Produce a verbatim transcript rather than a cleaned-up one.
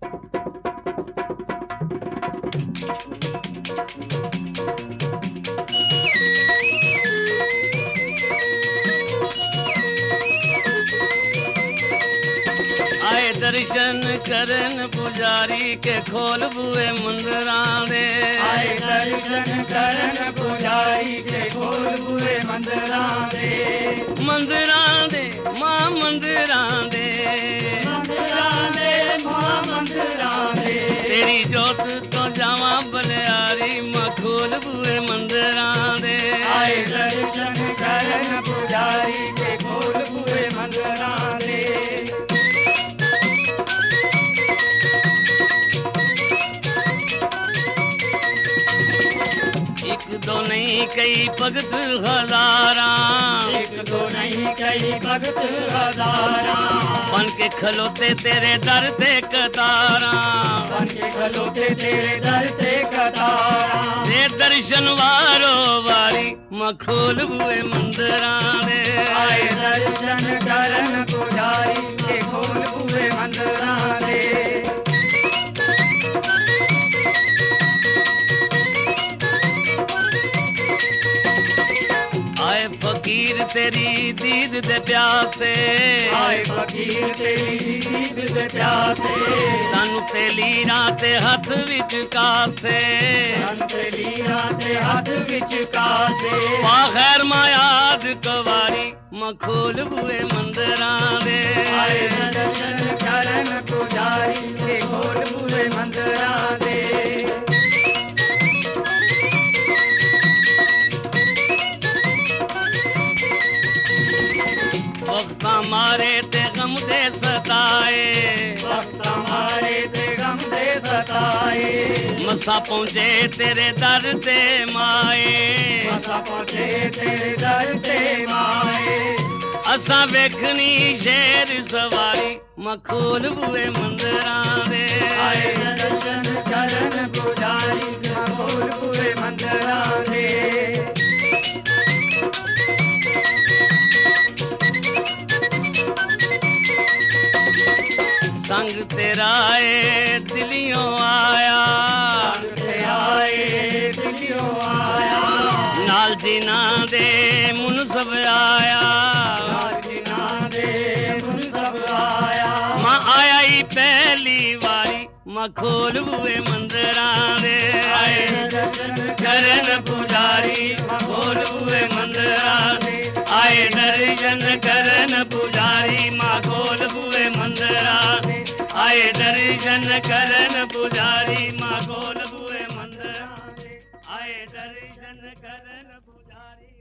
आए दर्शन करन पुजारी के खोल बुए मंदिरां दे। आए दर्शन करन पुजारी के खोल बुए मंदिरां दे। मंदिरां दे मां मंदिरां दे, मंदिरां दे मां मंदिरां दे। तेरी जोत तो जावा बलियारी मां खोल बुए मंदिरां दे। आए दर्शन करन पुजारी के खोल बुए मंदिरां दे। एक दो नहीं कई भगत हजारा, एक दो नहीं कई भगत हजारा। बन के खलोते तेरे दर ते कतारा, बन के खलोते तेरे दर ते कतारा। ते दर्शन वारो वारी मां खोल बुए मंदिरां दे। आए दर्शन करन पुजारी के खोल बुए मंदिरां दे। आए फकीर तेरी दीद दे प्यासे, आए फकीर तेरी दीद दे प्यासे। सानू ते लीरां ते हथ विच कासे, सानू ते लीरां ते हथ विच कासे। पा खैर मायाद कवारी मां खोल बुए मंदिरां दे। आए दर्शन करन पुजारी के खोल बुए मंदिरां दे। वक्त मारे ते गम दे सताए, वक्त हमारे ते गम दे सताए। मसा पहुंचे तेरे दर ते माए, मसा पहुंचे तेरे दर ते माए। असा वेखनी शेर सवारी मां खोल बुए मंदिरां दे। आए दर्शन करन पुजारी के खोल बुए मंदिरां दे। संग तेरा ए दिलियों आया, संग ते आए दिलियों आया। नाल जिना दे मुन सब आया। नाल जिना दे मुन सब आया। मां आया ही पहली वारी मां खोल बुए मंदिरां दे। आए दर्शन करन पुजारी मां खोल बुए मंदिरां दे। आए दर्शन करन पुजारी मां खोल बुए मंदिरां दे। आए दर्शन करन पुजारी मां खोल बुए मंदिरां दे। आए दर्शन करन पुजारी